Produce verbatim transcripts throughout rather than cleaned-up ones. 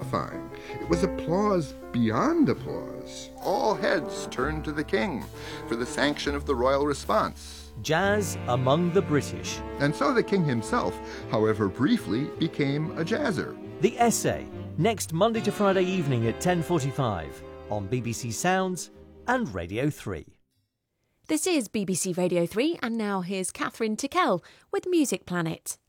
terrifying. It was applause beyond applause. All heads turned to the king for the sanction of the royal response. Jazz among the British. And so the king himself, however briefly, became a jazzer. The Essay, next Monday to Friday evening at ten forty-five on B B C Sounds and Radio three. This is B B C Radio three, and now here's Catherine Tickell with Music Planet.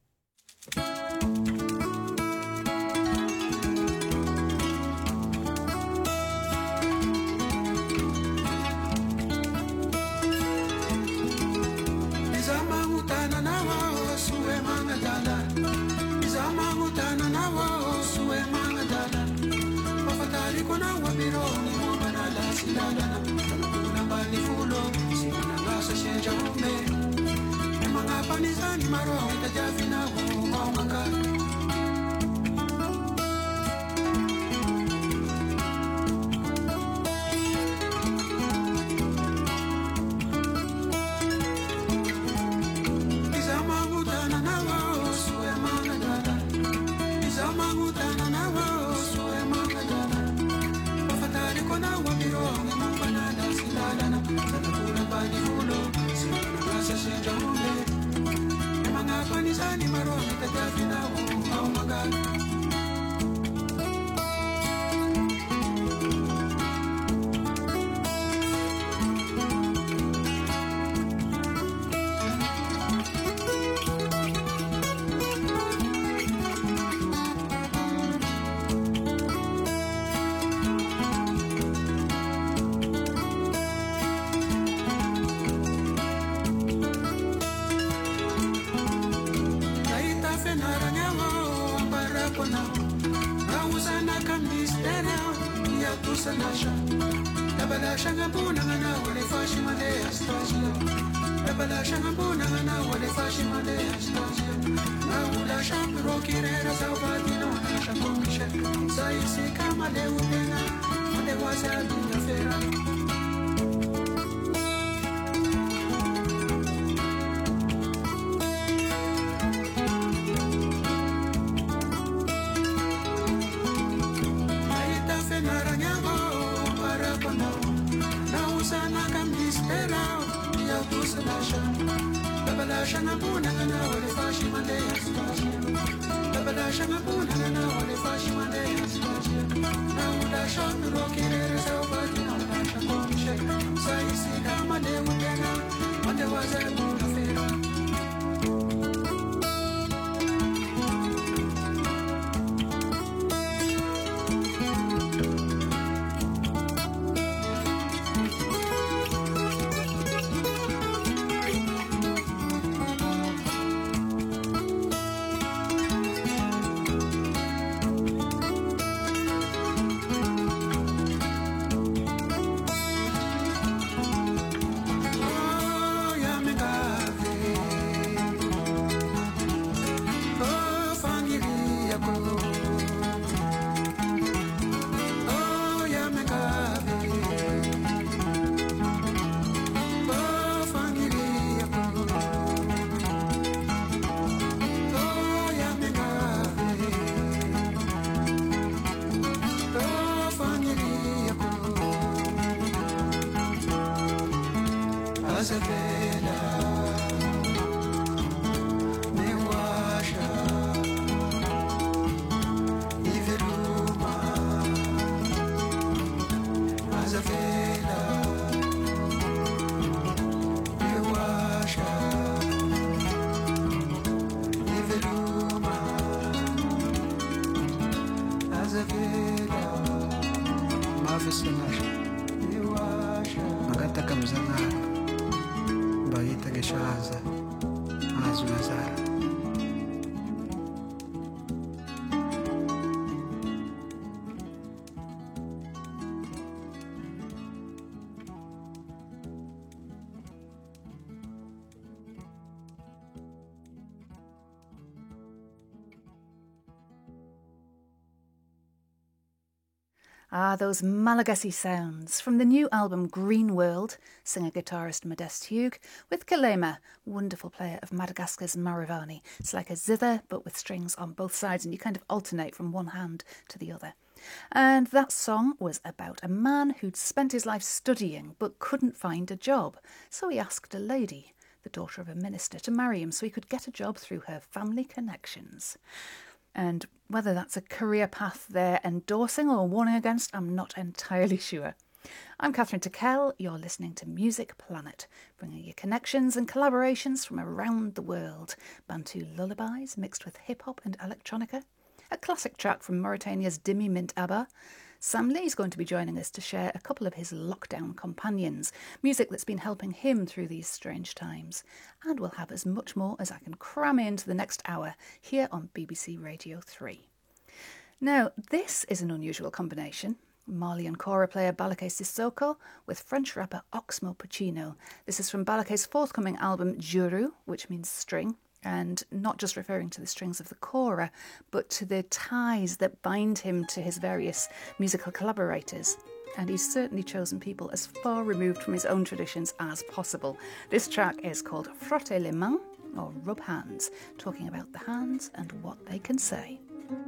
Ah, those Malagasy sounds from the new album Green World, singer-guitarist Modeste Hugh, with Kalema, wonderful player of Madagascar's Maravani. It's like a zither, but with strings on both sides, and you kind of alternate from one hand to the other. And that song was about a man who'd spent his life studying but couldn't find a job. So he asked a lady, the daughter of a minister, to marry him so he could get a job through her family connections. And whether that's a career path they're endorsing or warning against, I'm not entirely sure. I'm Catherine Tickell. You're listening to Music Planet, bringing you connections and collaborations from around the world. Bantu lullabies mixed with hip-hop and electronica. A classic track from Mauritania's Dhimmi Mint Abba. Sam Lee's going to be joining us to share a couple of his lockdown companions, music that's been helping him through these strange times. And we'll have as much more as I can cram into the next hour here on B B C Radio three. Now, this is an unusual combination. Mali and Kora player Balaké Sissoko with French rapper Oxmo Puccino. This is from Balaké's forthcoming album Juru, which means string, and not just referring to the strings of the kora, but to the ties that bind him to his various musical collaborators. And he's certainly chosen people as far removed from his own traditions as possible. This track is called Frotter les mains, or Rub Hands, talking about the hands and what they can say.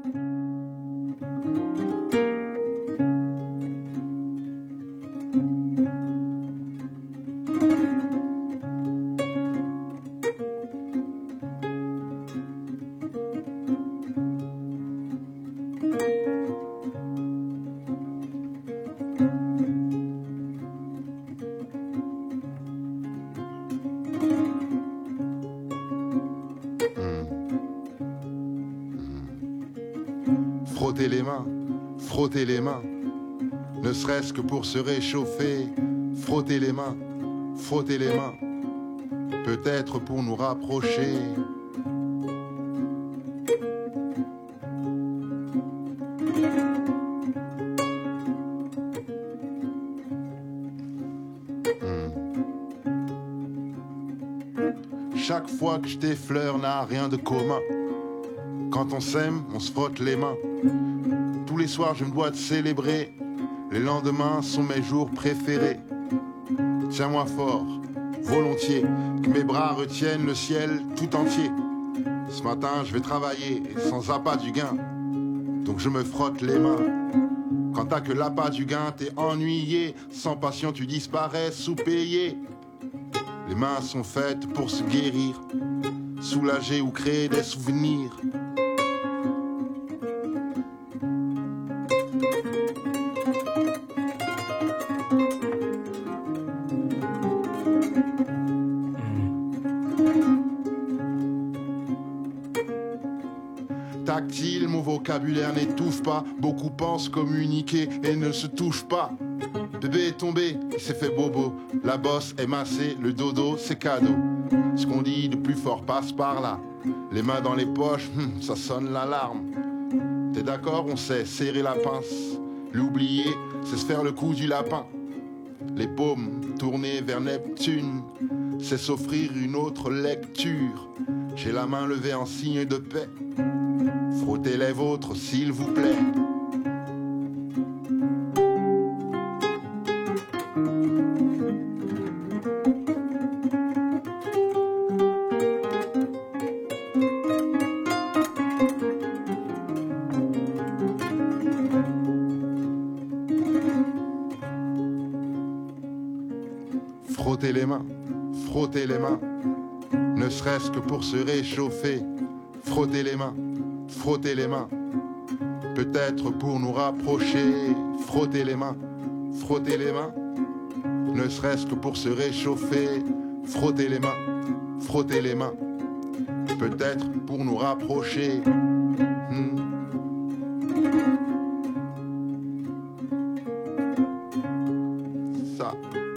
Frotter les mains, frotter les mains, ne serait-ce que pour se réchauffer. Frotter les mains, frotter les mains, peut-être pour nous rapprocher. Hmm. Chaque fois que je t'effleure n'a rien de commun. Quand on s'aime, on se frotte les mains. Tous les soirs, je me dois de célébrer. Les lendemains sont mes jours préférés. Tiens-moi fort, volontiers, que mes bras retiennent le ciel tout entier. Ce matin, je vais travailler sans appât du gain. Donc je me frotte les mains. Quand t'as que l'appât du gain, t'es ennuyé. Sans passion, tu disparais sous-payé. Les mains sont faites pour se guérir, soulager ou créer des souvenirs. Tactile, mon vocabulaire n'étouffe pas. Beaucoup pensent communiquer et ne se touchent pas. Bébé est tombé, il s'est fait bobo. La bosse est massée, le dodo c'est cadeau. Ce qu'on dit de plus fort passe par là. Les mains dans les poches, hum, ça sonne l'alarme. T'es d'accord, on sait serrer la pince. L'oublier, c'est se faire le coup du lapin. Les paumes tournées vers Neptune, c'est s'offrir une autre lecture. J'ai la main levée en signe de paix. Frottez les vôtres, s'il vous plaît. Frottez les mains, frottez les mains, ne serait-ce que pour se réchauffer. Frottez les mains, frottez les mains, peut-être pour nous rapprocher. Frottez les mains, frottez les mains, ne serait-ce que pour se réchauffer. Frottez les mains, frottez les mains, peut-être pour nous rapprocher. Hmm. Ça.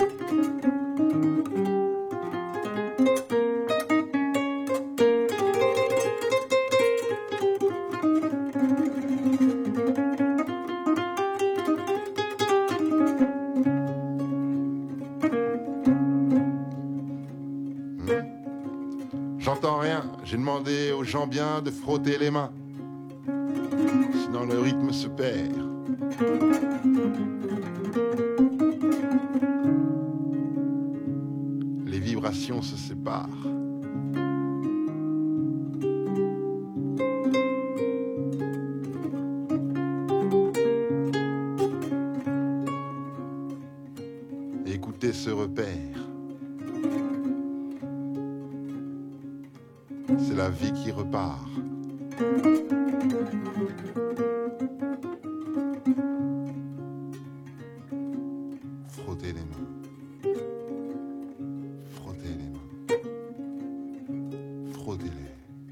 J'entends rien, j'ai demandé aux gens bien de frotter les mains. Sinon le rythme se perd. Les vibrations se séparent. quitter ce repère. C'est la vie qui repart. Frotter les mains. Frotter les mains. Frottez-les.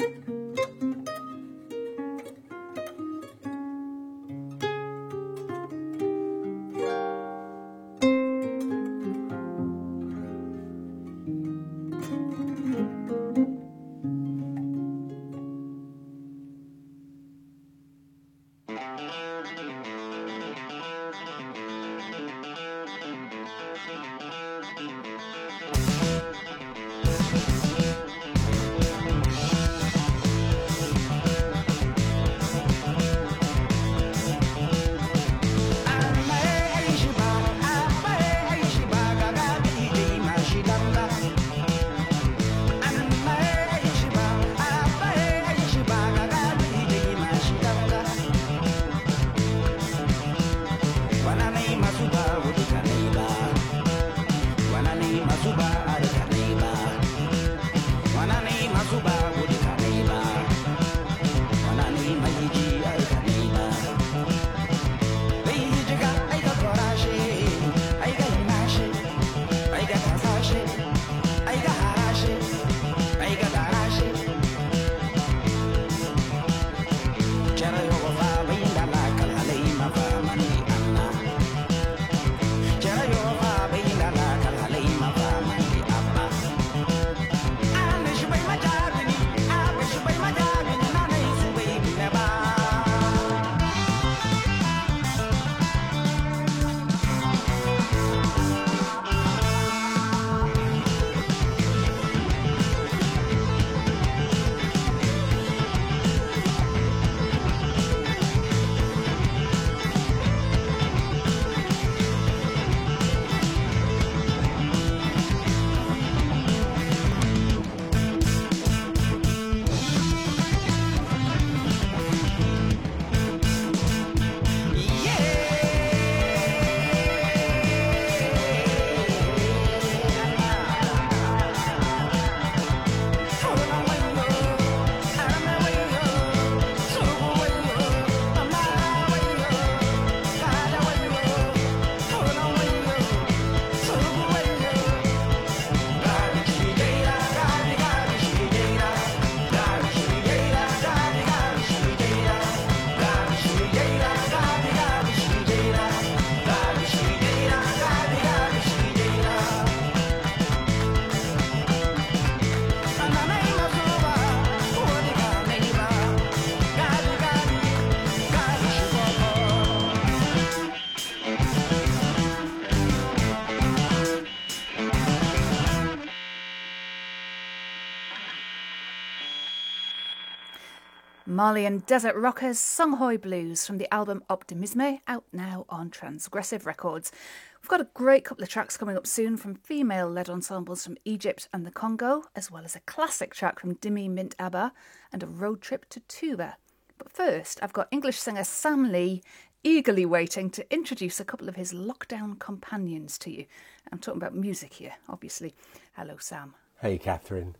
Malian Desert Rockers, Songhoy Blues from the album Optimisme, out now on Transgressive Records. We've got a great couple of tracks coming up soon from female-led ensembles from Egypt and the Congo, as well as a classic track from Dimi Mint Abba and a road trip to Tuba. But first, I've got English singer Sam Lee eagerly waiting to introduce a couple of his lockdown companions to you. I'm talking about music here, obviously. Hello, Sam. Hey, Catherine.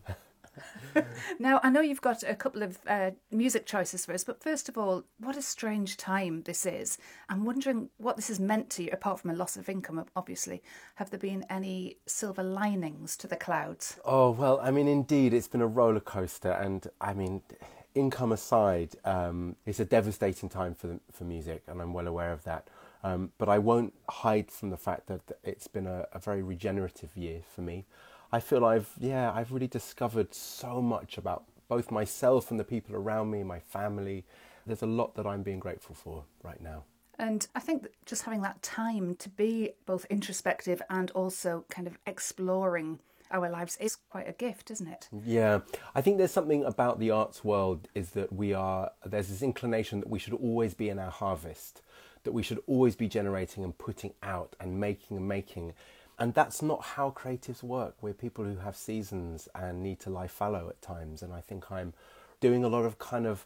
Now, I know you've got a couple of uh, music choices for us, but first of all, what a strange time this is. I'm wondering what this has meant to you, apart from a loss of income, obviously. Have there been any silver linings to the clouds? Oh, well, I mean, indeed, it's been a roller coaster. And, I mean, income aside, um, it's a devastating time for the, for music, and I'm well aware of that. Um, but I won't hide from the fact that it's been a, a very regenerative year for me. I feel I've, yeah, I've really discovered so much about both myself and the people around me, my family. There's a lot that I'm being grateful for right now. And I think that just having that time to be both introspective and also kind of exploring our lives is quite a gift, isn't it? Yeah, I think there's something about the arts world is that we are, there's this inclination that we should always be in our harvest, that we should always be generating and putting out and making and making. And that's not how creatives work. We're people who have seasons and need to lie fallow at times. And I think I'm doing a lot of kind of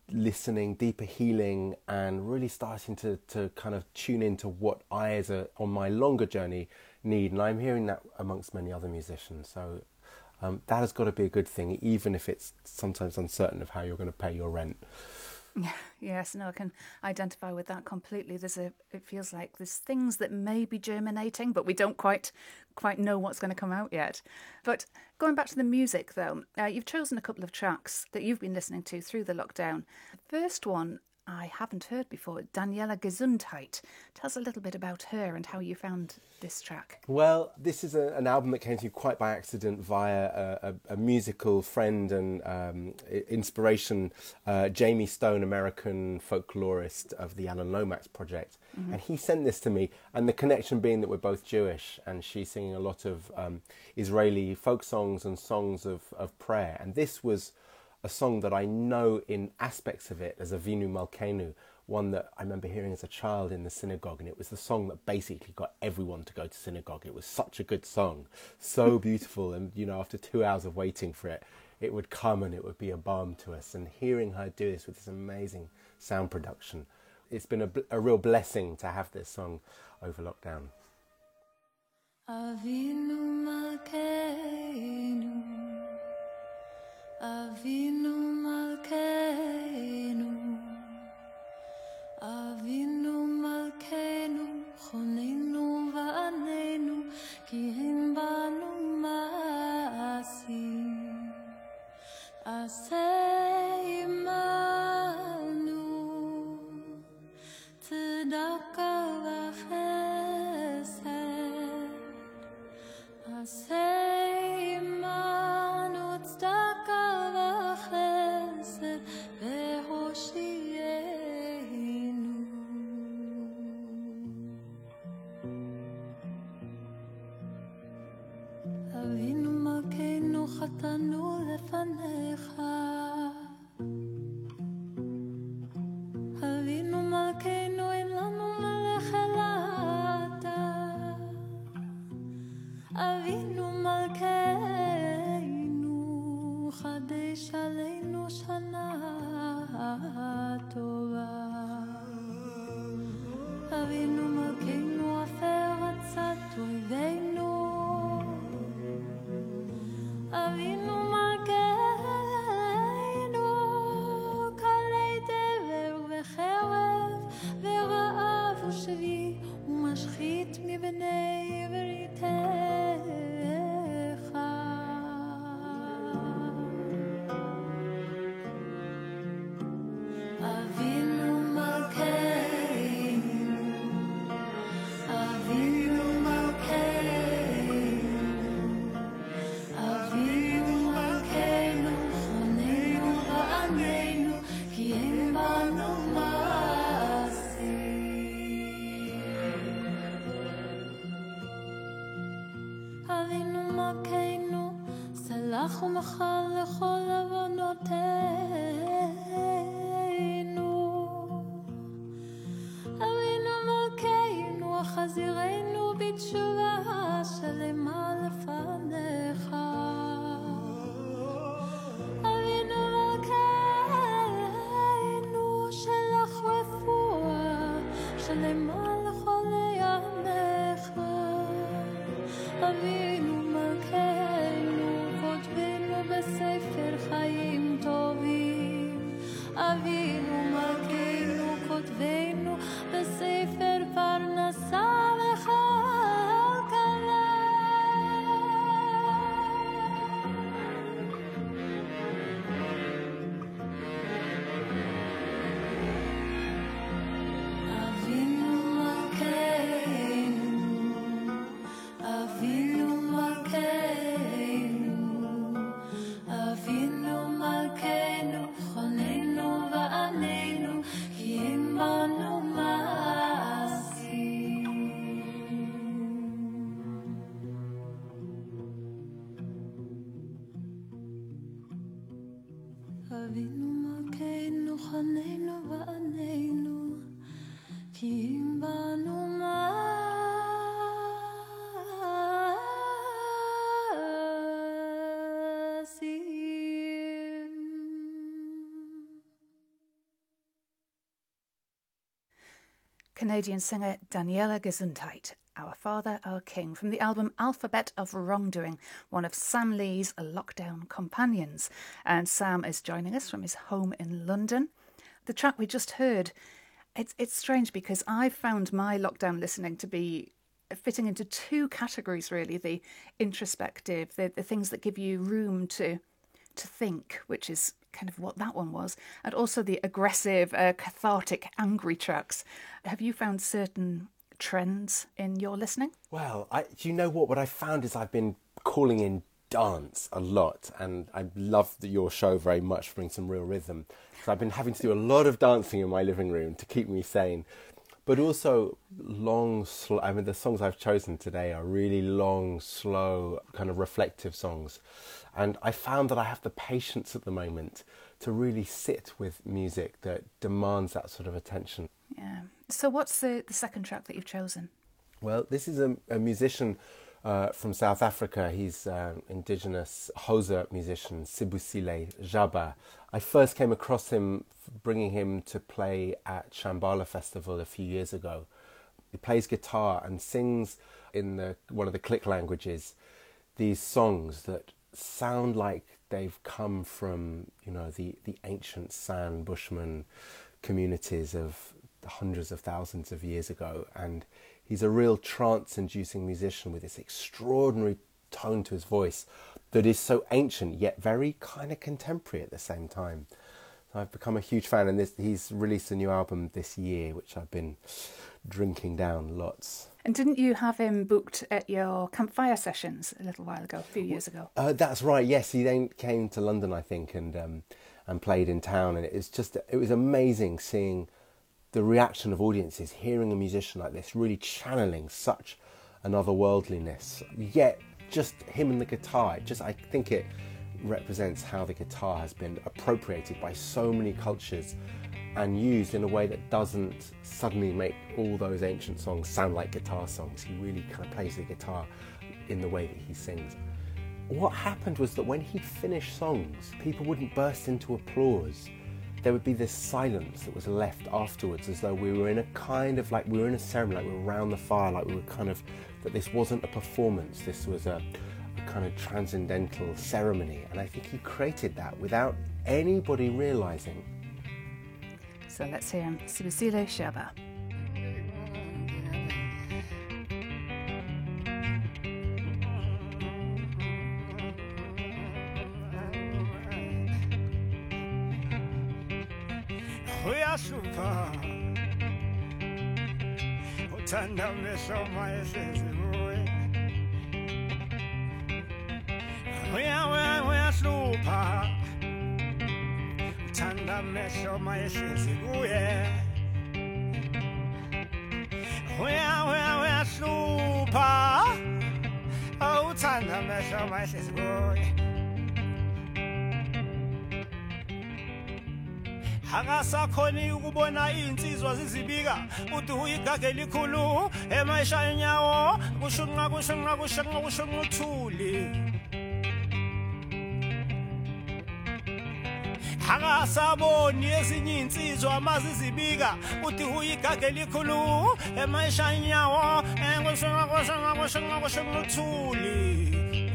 listening, deeper healing, and really starting to, to kind of tune into what I, as a on my longer journey, need. And I'm hearing that amongst many other musicians. So um, that has got to be a good thing, even if it's sometimes uncertain of how you're going to pay your rent. Yes, no, I can identify with that completely. There's a, it feels like there's things that may be germinating, but we don't quite quite know what's going to come out yet. But going back to the music, though, uh, you've chosen a couple of tracks that you've been listening to through the lockdown. The first one I haven't heard before, Daniela Gesundheit. Tell us a little bit about her and how you found this track. Well, this is a, an album that came to me quite by accident via a, a, a musical friend and um, inspiration, uh, Jamie Stone, American folklorist of the Alan Lomax Project. Mm-hmm. And he sent this to me, and the connection being that we're both Jewish, and she's singing a lot of um, Israeli folk songs and songs of, of prayer. And this was a song that I know in aspects of it as Avinu Malkeinu, one that I remember hearing as a child in the synagogue, and it was the song that basically got everyone to go to synagogue. It was such a good song, so beautiful, and you know, after two hours of waiting for it, it would come and it would be a balm to us. And hearing her do this with this amazing sound production, it's been a, a real blessing to have this song over lockdown. Avinu Malkeinu, Avinu Malkeinu, Avinu Malkeinu, Chonenu va'anenu, ki hein banu ma'asim, aseh imanu, tzedaka v'chesed, aseh imanu, tzedaka v'chesed, ve'hoshienu. Avinu Malkeinu, chatanu lefanecha, Avinu Malkeinu, en lanu melech elata, Avinu Malkeinu, chadesh aleinu shana tova, Avinu Malkeinu, afer atzat oiveinu, Avinu Malkeinu, kalei dever v'cherev v'ra'av u'shvi u'mashchit mibnei veritecha. Avinu Malkeinu, Avinu Malkeinu, Avinu Malkeinu, chonenu va'anenu, ki ein banu ma'asim. Avinu Malkeinu, salach u'machal lechol avonoteinu, Avinu Malkeinu, achazirenu b'tshuva shelema lefanecha, Avinu Malkeinu, shelach refuah shelema lechol yamecha, Avinu Malkeinu, kotvenu b'sefer chayim tovim, Avinu Malkeinu, kotvenu b'sefer parnasa v'chalkala. Avinu Malkeinu, Avinu Malkeinu, Avinu Malkeinu, chonenu va'anenu, ki ein banu ma'asim. Avinu Malkeinu, chonenu va'anenu, ki ein banu ma'asim. Canadian singer Daniela Gesundheit, Our Father, Our King, from the album Alphabet of Wrongdoing, one of Sam Lee's lockdown companions. And Sam is joining us from his home in London. The track we just heard, it's it's strange because I found my lockdown listening to be fitting into two categories, really. The introspective, the, the things that give you room to to think, which is kind of what that one was, and also the aggressive, uh, cathartic, angry tracks. Have you found certain trends in your listening? Well, I, do you know what? What I found is I've been calling in dance a lot, and I love the, your show very much for bringing some real rhythm. So I've been having to do a lot of dancing in my living room to keep me sane. But also long, slow, I mean, the songs I've chosen today are really long, slow, kind of reflective songs. And I found that I have the patience at the moment to really sit with music that demands that sort of attention. Yeah. So what's the, the second track that you've chosen? Well, this is a, a musician uh, from South Africa. He's an indigenous Xhosa musician, Sibusile Jaba. I first came across him bringing him to play at Shambhala Festival a few years ago. He plays guitar and sings in the one of the Click languages these songs that sound like they've come from, you know, the, the ancient San Bushman communities of hundreds of thousands of years ago. And he's a real trance-inducing musician with this extraordinary tone to his voice that is so ancient yet very kind of contemporary at the same time. So I've become a huge fan, and this, he's released a new album this year, which I've been drinking down lots. And didn't you have him booked at your campfire sessions a little while ago, a few years ago? Uh, that's right, yes. He then came to London, I think, and um, and played in town. And it was just, it was amazing seeing the reaction of audiences, hearing a musician like this really channeling such an otherworldliness. Yet, just him and the guitar, it just I think it represents how the guitar has been appropriated by so many cultures and used in a way that doesn't suddenly make all those ancient songs sound like guitar songs. He really kind of plays the guitar in the way that he sings. What happened was that when he'd finish songs, people wouldn't burst into applause. There would be this silence that was left afterwards, as though we were in a kind of like, we were in a ceremony, like we were around the fire, like we were kind of, that this wasn't a performance, this was a, a kind of transcendental ceremony. And I think he created that without anybody realising. So let's hear him, Sibusile Jaba. Uyashupa uthanda amehlo mayesezibuye uya uya uyashupa uthanda amehlo mayesezibuye uya uya uyashupa uthanda amehlo mayesezibuye akasakhoni ukubona insizwa zizibika uthi uyigage likhulu emayishaya inyawo kushunqa kushunqa kushunqa kushunqa uthuli akasaboni ezinye insizwa amazizibika uthi uyigage likhulu emayishaya inyawo kushunqa kushunqa kushunqa kushunqa uthuli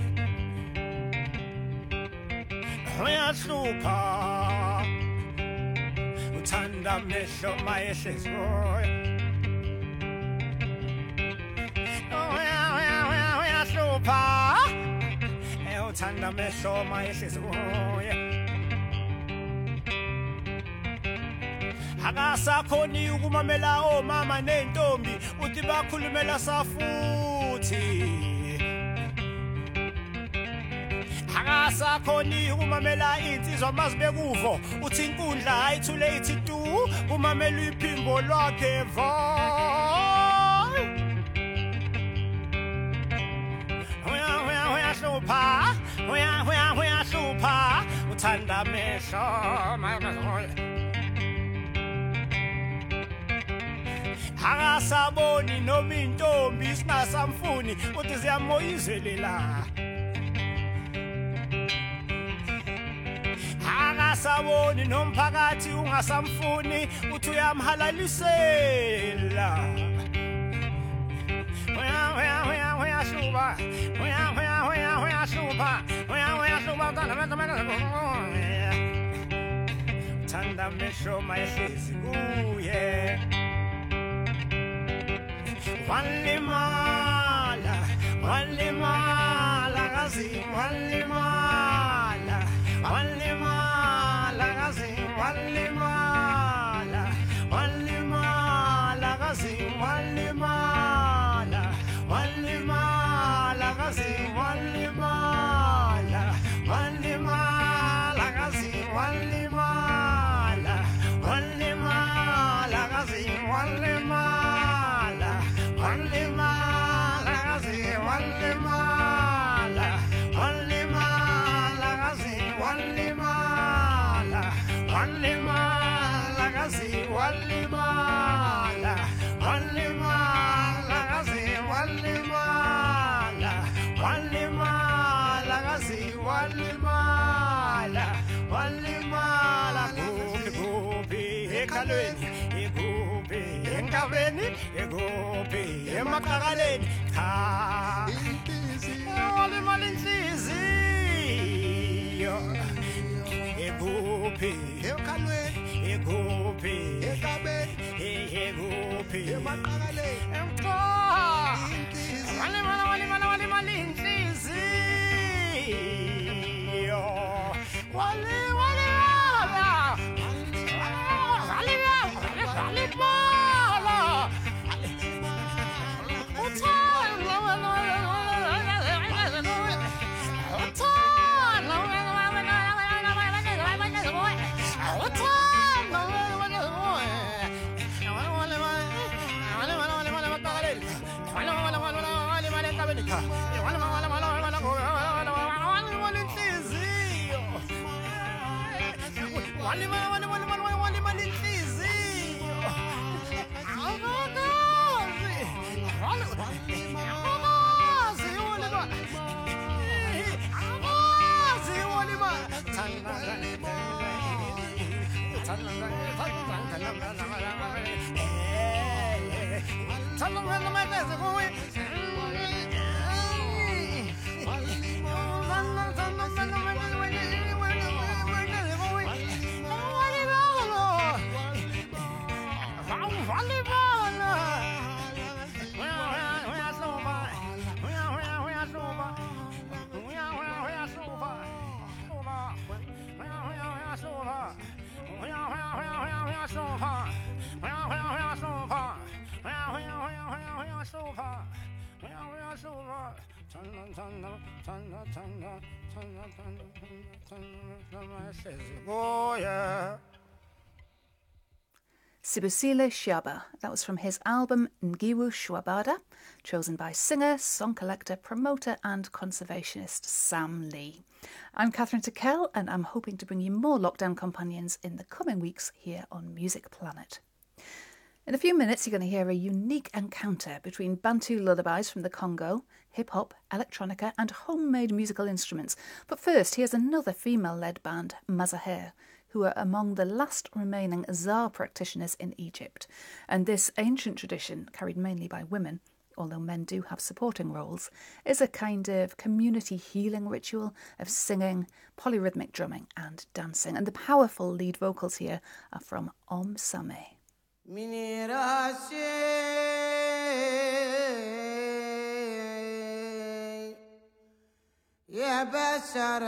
uyahlupha uthanda amehlo mayesezibuye uyahlupha uthanda amehlo mayesezibuye akasakhoni ukumamela omama nentombi uthi bakhulumela safuthi akasakhoni ukumamela insizwa mazibekuvo uthi inkundla ayithule ithi tu umamela iphimbo lwakhe vo uya uya uyahlupha uya uya uyahlupha uthanda amehlo mayesezibuye akasaboni noma intombi singasamfuni uthi ziyamoyizelela ungasawoni nomphakathi ungasamfuni uthi uyamhalalisela Hoya hoya hoya hoya shuba hoya hoya hoya hoya shuba hoya hoya shuba tanda mena mena tanda mesho mayehlezi kuye walimala walimala kazi walimala walimala kazi walimala walimala kazi walimala walimala kazi walimala walimala kazi walimala walimala kazi walimala walimala kazi walimala walimala kazi walimala walimala kazi walimala walimala kazi walimala walimala kazi walimala walimala kubi kubi ekhalweni ekubi engabeni ekubi emaqakaleni cha walimala inhliziyo ekubi ekhalweni ekubi engabeni ekubi emaqakaleni emcha walimala walimala walimala inhliziyo wali walimala walimala walimala uthanda Sibusile Shaba. That was from his album Ngiwu Shwabada, chosen by singer, song collector, promoter and conservationist Sam Lee. I'm Catherine Tickell and I'm hoping to bring you more Lockdown Companions in the coming weeks here on Music Planet. In a few minutes, you're going to hear a unique encounter between Bantu lullabies from the Congo, hip-hop, electronica and homemade musical instruments. But first, here's another female-led band, Mazaher, who are among the last remaining Zar practitioners in Egypt. And this ancient tradition, carried mainly by women, although men do have supporting roles, is a kind of community healing ritual of singing, polyrhythmic drumming and dancing. And the powerful lead vocals here are from Om Sameh. يا بشر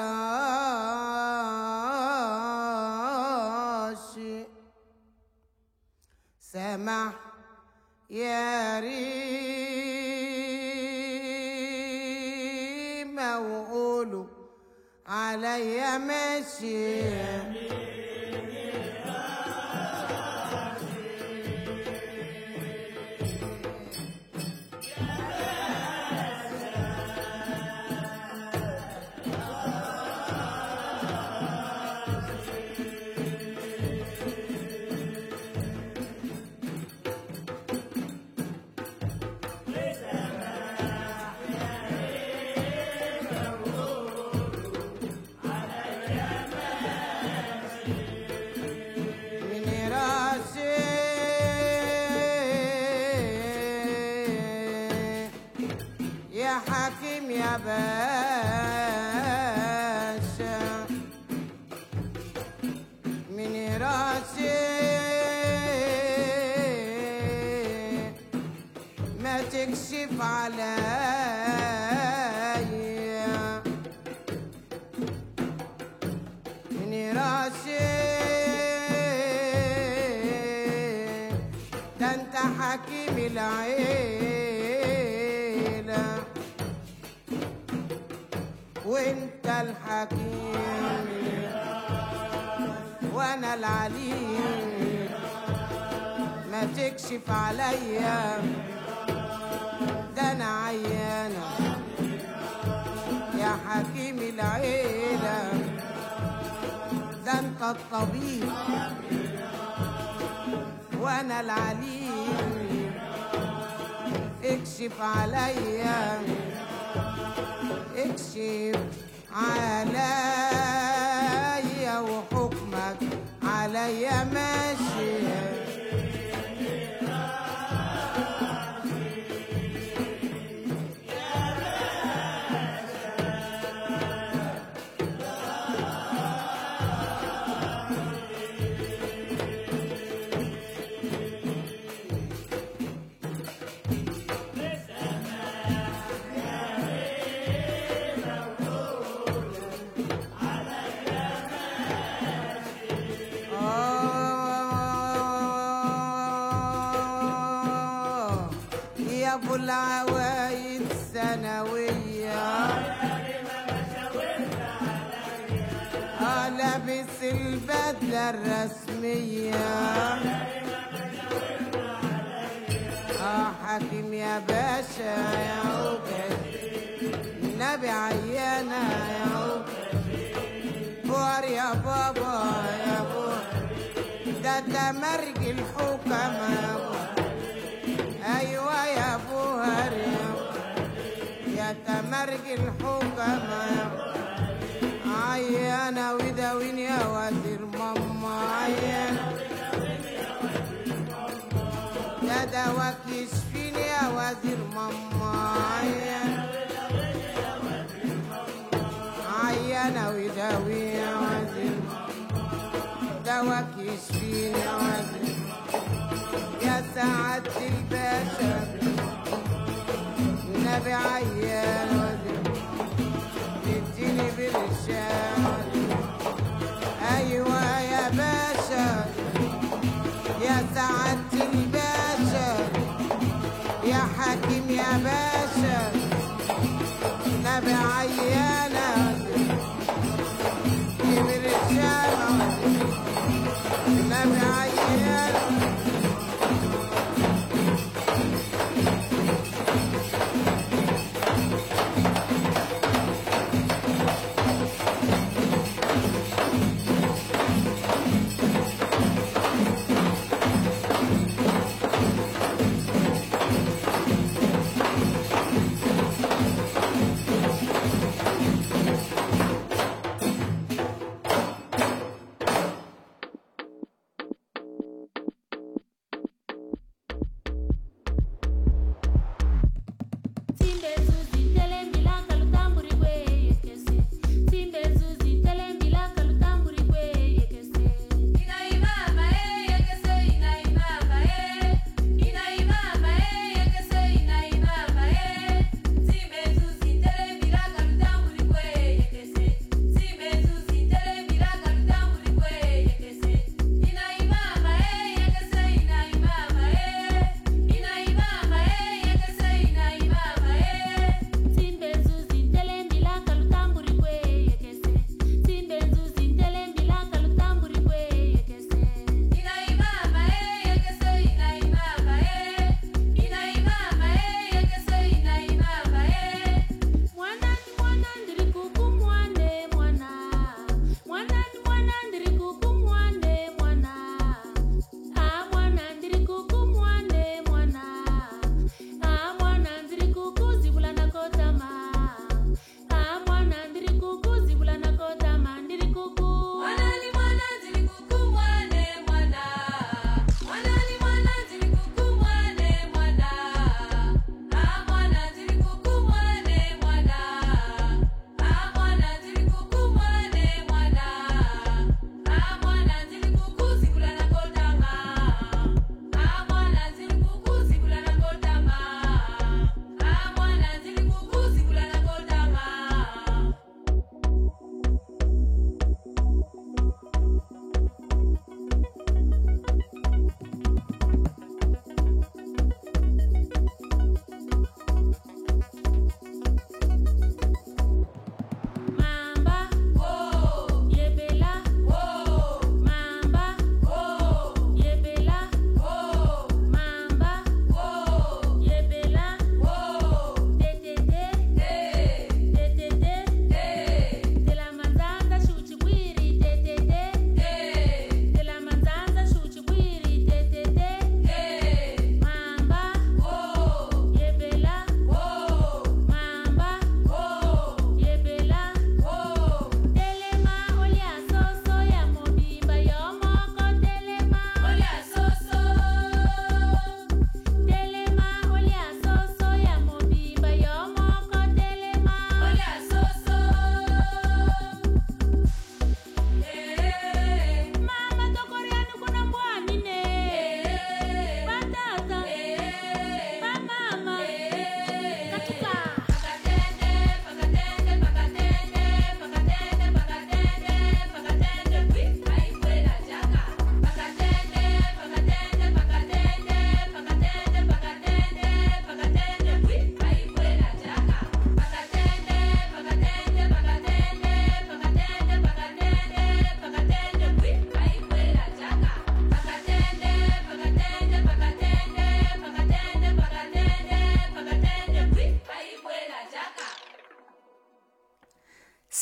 سمح يا ريم وقولوا علي ماشي حكيم يا باشا من راسي ما تكشف عليا من راسي ده انت حكيم العيلة وانت الحكيم وانا العليم ما تكشف عليا ده انا عيانة يا حكيم العيلة ده انت الطبيب وانا العليم اكشف عليا اكشف عليا وحكمك عليا ماشي ابو العوايد سنوية اه لابس البدلة الرسمية اه حكيم يا باشا يا عوكل النبي عيانة يا عوكل بوار يا بابا يا بوار ده تمرج الحكمة يا بوار ايوه يا بوهر يا تمرج الحكمة عيانة وداوين يا وزير ماما عيانة يا دواك يشفيني يا وزير ماما عيانة عيانة وداوين يا وزير دواك يشفيني يا وزير يا سعادة الباشا النبي عيان وزير اديني بالرشاق ايوه يا باشا يا سعادة الباشا يا حكيم يا باشا النبي عيان اديني بالرشاق النبي عيان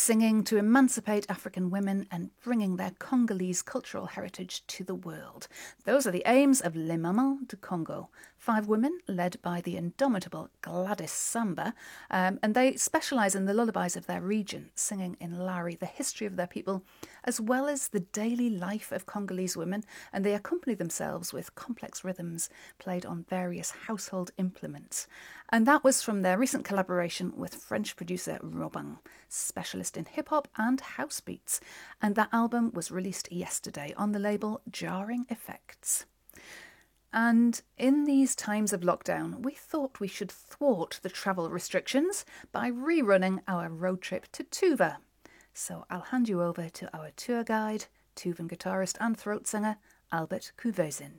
singing to emancipate African women and bringing their Congolese cultural heritage to the world. Those are the aims of Les Mamans du Congo, five women led by the indomitable Gladys Samba, um, and they specialise in the lullabies of their region, singing in Lari the history of their people, as well as the daily life of Congolese women, and they accompany themselves with complex rhythms played on various household implements. And that was from their recent collaboration with French producer Robin, specialist in hip-hop and house beats. And that album was released yesterday on the label Jarring Effects. And in these times of lockdown, we thought we should thwart the travel restrictions by rerunning our road trip to Tuva. So I'll hand you over to our tour guide, Tuvan guitarist and throat singer, Albert Kuvezin.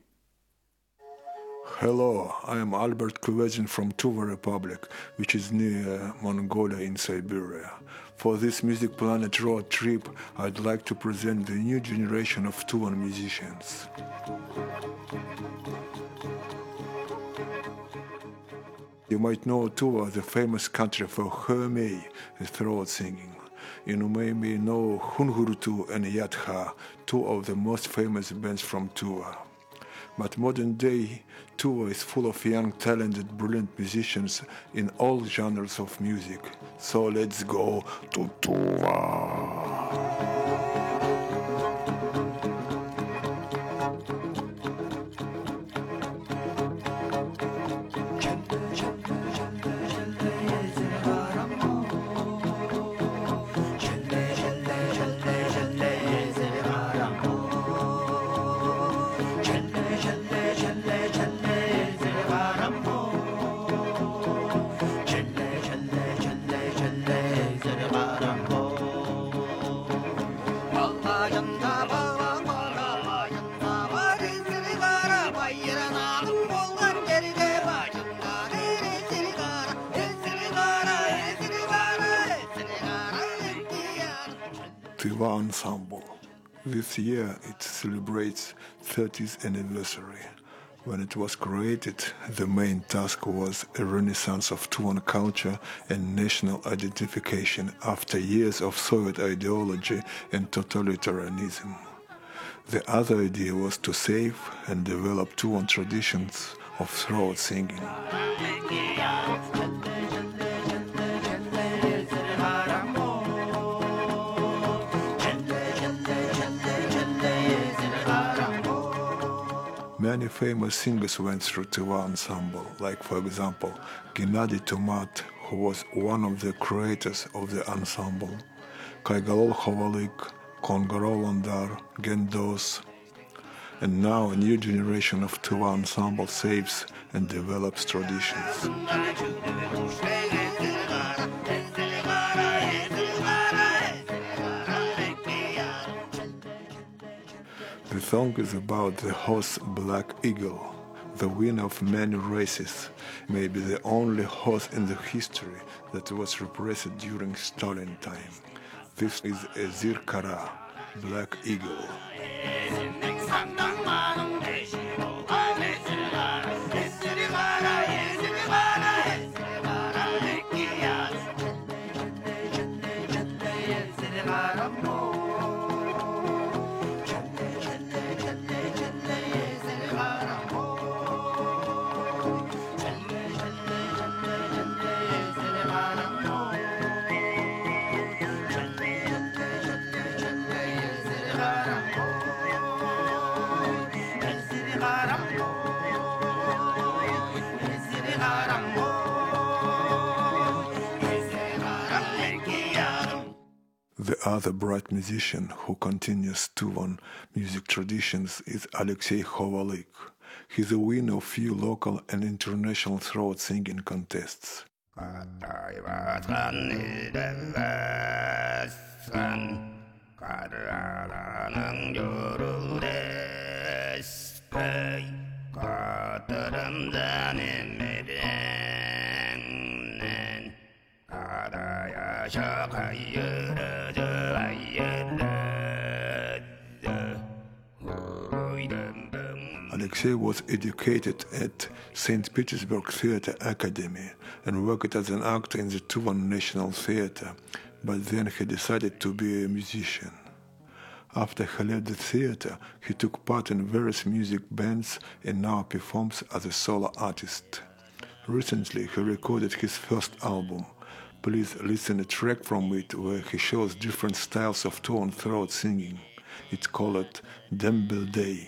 Hello, I am Albert Kuvezin from Tuva Republic, which is near Mongolia in Siberia. For this Music Planet road trip, I'd like to present the new generation of Tuvan musicians. You might know Tuva, the famous country for Hermei, throat singing. You maybe know Hunhurtu and Yatha, two of the most famous bands from Tuva. But modern day, Tuva is full of young, talented, brilliant musicians in all genres of music. So let's go to Tuva! Tuva Ensemble. This year it celebrates thirtieth anniversary. When it was created, the main task was a renaissance of Tuvan culture and national identification after years of Soviet ideology and totalitarianism. The other idea was to save and develop Tuvan traditions of throat singing. Many famous singers went through Tuva Ensemble, like for example Gennady Tomat, who was one of the creators of the ensemble, Kaigalol Khovalik, Kongo Rolandar, Gendos, and now a new generation of Tuva Ensemble saves and develops traditions. The song is about the horse Black Eagle, the winner of many races, maybe the only horse in the history that was repressed during Stalin time. This is a Zirkara, Black Eagle. The other bright musician who continues Tuvan music traditions is Alexei Khovalik. He's a winner of few local and international throat singing contests. Alexei was educated at Saint Petersburg Theatre Academy and worked as an actor in the Tuvan National Theatre, but then he decided to be a musician. After he left the theater, he took part in various music bands and now performs as a solo artist. Recently, he recorded his first album. Please listen a track from it where he shows different styles of tone throat singing. It's called Demble Day.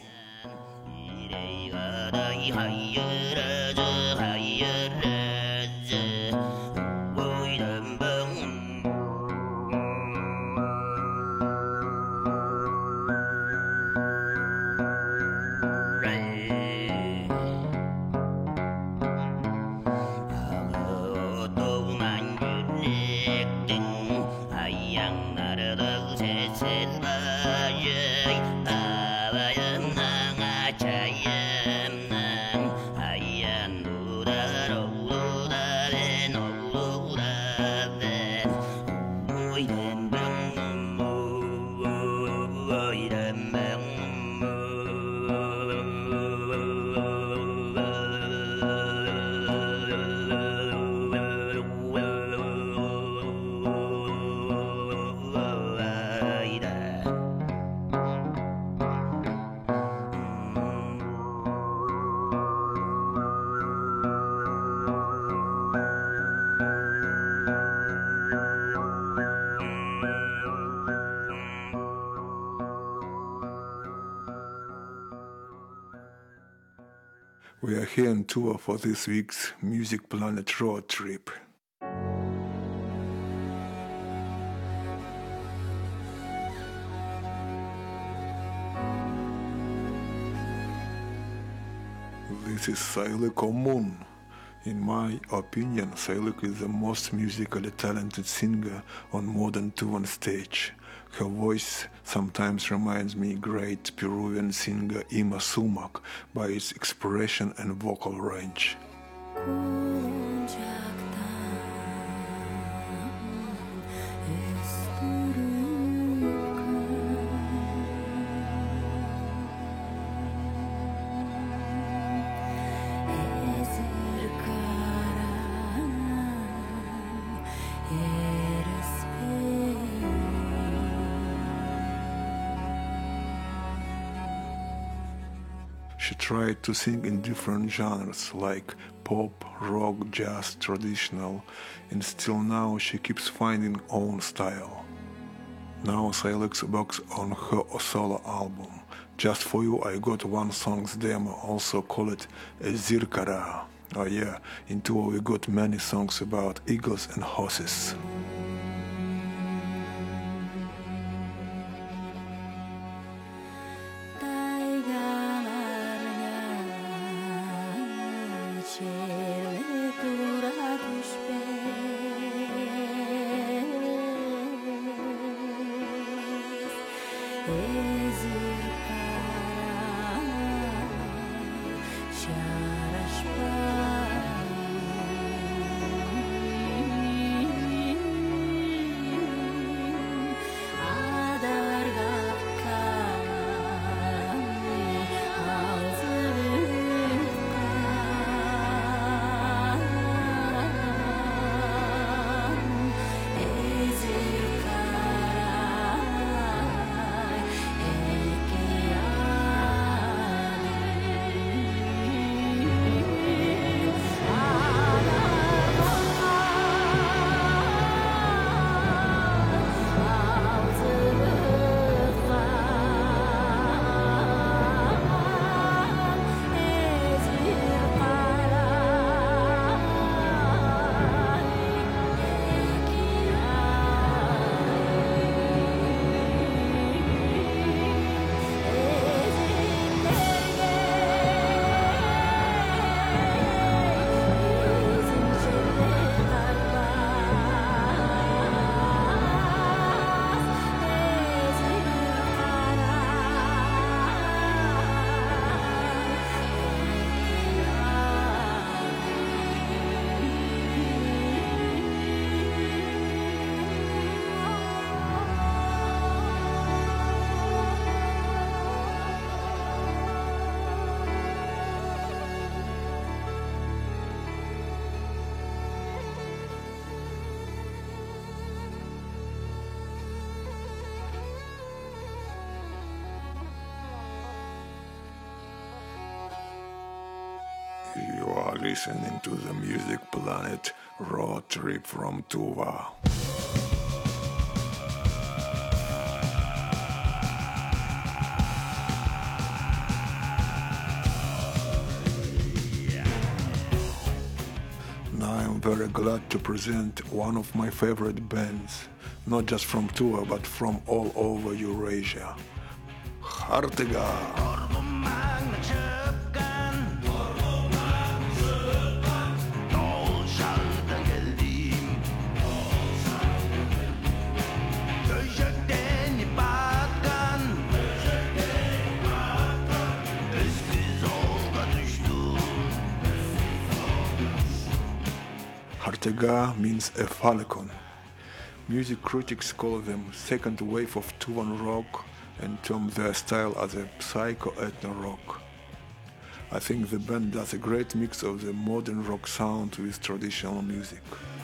We are here on tour for this week's Music Planet road trip. This is Saylı Komun. In my opinion, Saylı is the most musically talented singer on modern Tuvan stage. Her voice sometimes reminds me great Peruvian singer Ima Sumac by its expression and vocal range. She tried to sing in different genres like pop, rock, jazz, traditional, and still now she keeps finding own style. Now Saylı works on her solo album. Just for you I got one song's demo, also call it Zirkara. Oh yeah, in tour we got many songs about eagles and horses. listening to the Music Planet road trip from Tuva. Now I'm very glad to present one of my favorite bands, not just from Tuva but from all over Eurasia. Hartiga. Hartiga means a falcon. Music critics call them second wave of Tuvan rock and term their style as a psycho-ethno-rock. I think the band does a great mix of the modern rock sound with traditional music.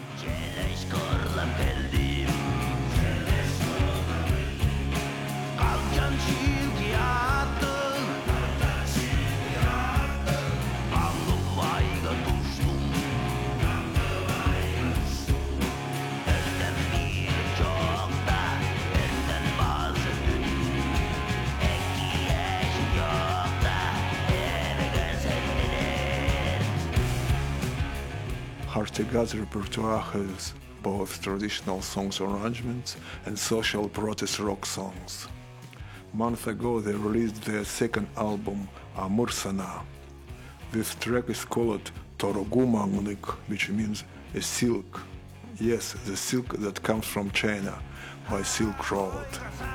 Hartiga's repertoire has both traditional songs arrangements and social protest rock songs. A month ago they released their second album, Amur Sana. This track is called Torogumangnik, which means a silk. Yes, the silk that comes from China by Silk Road.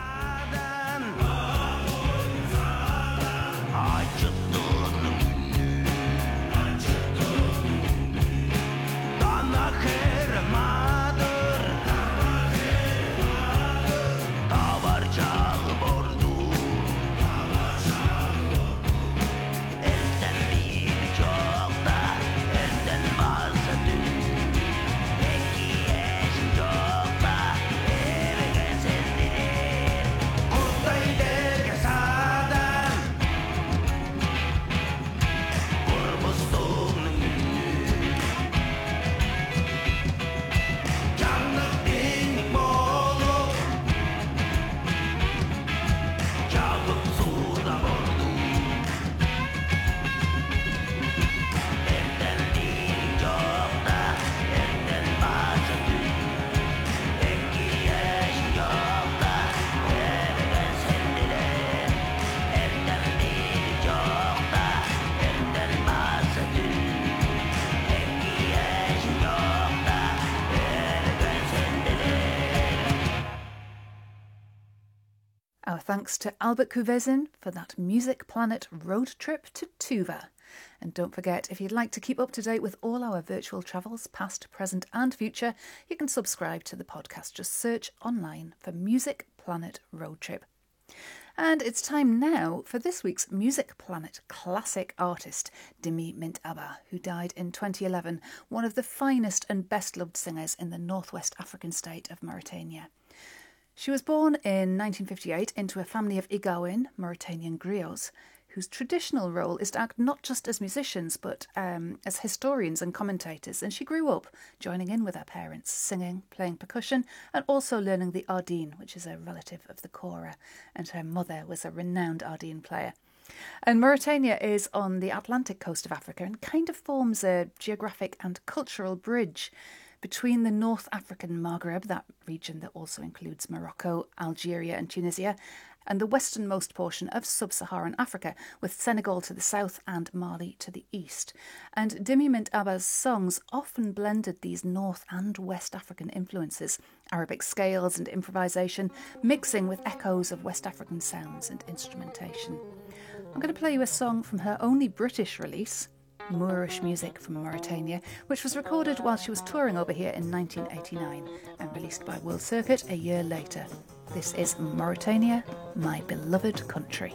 Our thanks to Albert Kuvezin for that Music Planet road trip to Tuva. And don't forget, if you'd like to keep up to date with all our virtual travels, past, present and future, you can subscribe to the podcast. Just search online for Music Planet Road Trip. And it's time now for this week's Music Planet classic artist, Dimi Mint Abba, who died in twenty eleven, one of the finest and best-loved singers in the northwest African state of Mauritania. She was born in nineteen fifty-eight into a family of Igawin, Mauritanian griots, whose traditional role is to act not just as musicians but um, as historians and commentators, and she grew up joining in with her parents, singing, playing percussion and also learning the ardeen, which is a relative of the kora, and her mother was a renowned ardeen player. And Mauritania is on the Atlantic coast of Africa and kind of forms a geographic and cultural bridge between the North African Maghreb, that region that also includes Morocco, Algeria and Tunisia, and the westernmost portion of sub-Saharan Africa, with Senegal to the south and Mali to the east. And Dimi Mint Abba's songs often blended these North and West African influences, Arabic scales and improvisation, mixing with echoes of West African sounds and instrumentation. I'm going to play you a song from her only British release, Moorish Music from Mauritania, which was recorded while she was touring over here in nineteen eighty-nine and released by World Circuit a year later. This is Mauritania, My Beloved Country.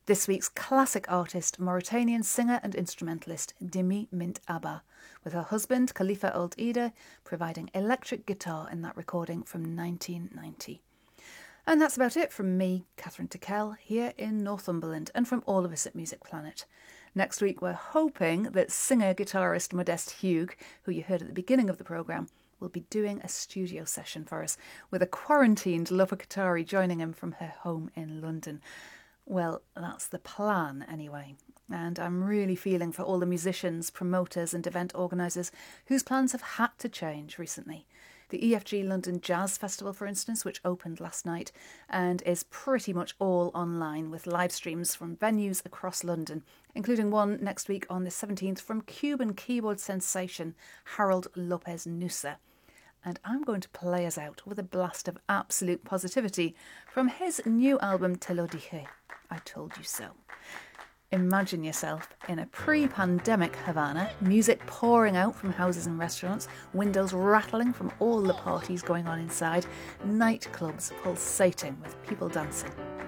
This week's classic artist, Mauritanian singer and instrumentalist Dimi Mint Abba, with her husband Khalifa Ould Ida providing electric guitar in that recording from nineteen ninety. And that's about it from me, Catherine Tickell, here in Northumberland, and from all of us at Music Planet. Next week we're hoping that singer-guitarist Modeste Hugh, who you heard at the beginning of the programme, will be doing a studio session for us, with a quarantined Lupa Qatari joining him from her home in London. Well, that's the plan anyway. And I'm really feeling for all the musicians, promoters and event organisers whose plans have had to change recently. The E F G London Jazz Festival, for instance, which opened last night and is pretty much all online with live streams from venues across London, including one next week on the seventeenth from Cuban keyboard sensation Harold Lopez Nusa. And I'm going to play us out with a blast of absolute positivity from his new album Te Lo Dije, I Told You So. Imagine yourself in a pre-pandemic Havana, music pouring out from houses and restaurants, windows rattling from all the parties going on inside, nightclubs pulsating with people dancing.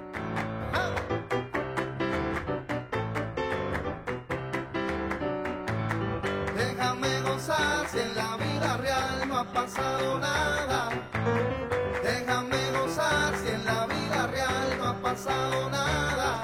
Déjame gozar si en la vida real no ha pasado nada. Déjame gozar si en la vida real no ha pasado nada.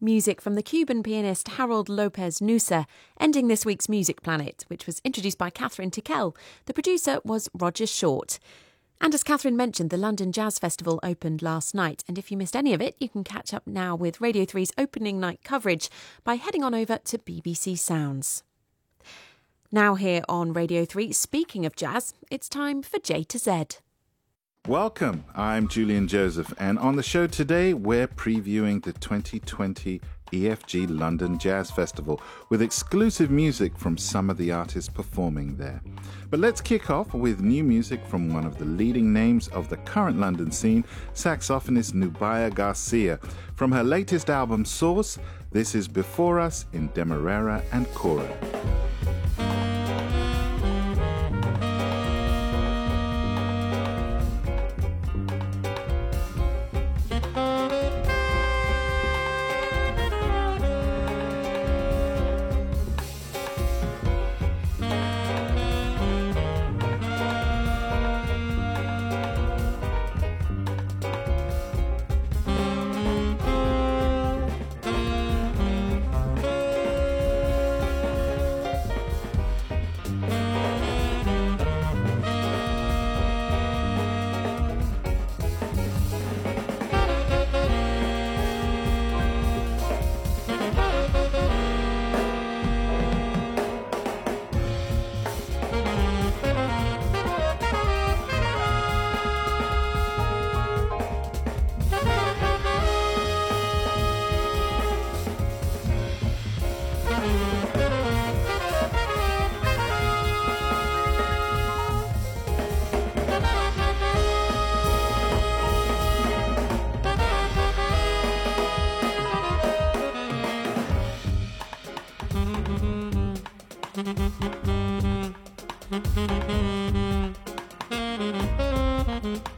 music from the Cuban pianist Harold Lopez Nussa, ending this week's Music Planet, which was introduced by Catherine Tickell. The producer was Roger Short. And as Catherine mentioned, the London Jazz Festival opened last night, and if you missed any of it, you can catch up now with Radio three's opening night coverage by heading on over to B B C Sounds. Now here on Radio three, speaking of jazz, it's time for J to Z. Welcome, I'm Julian Joseph, and on the show today we're previewing the twenty twenty E F G London Jazz Festival with exclusive music from some of the artists performing there. But let's kick off with new music from one of the leading names of the current London scene, saxophonist Nubia Garcia. From her latest album Source, this is Before Us in Demerara and Cora. Thank you.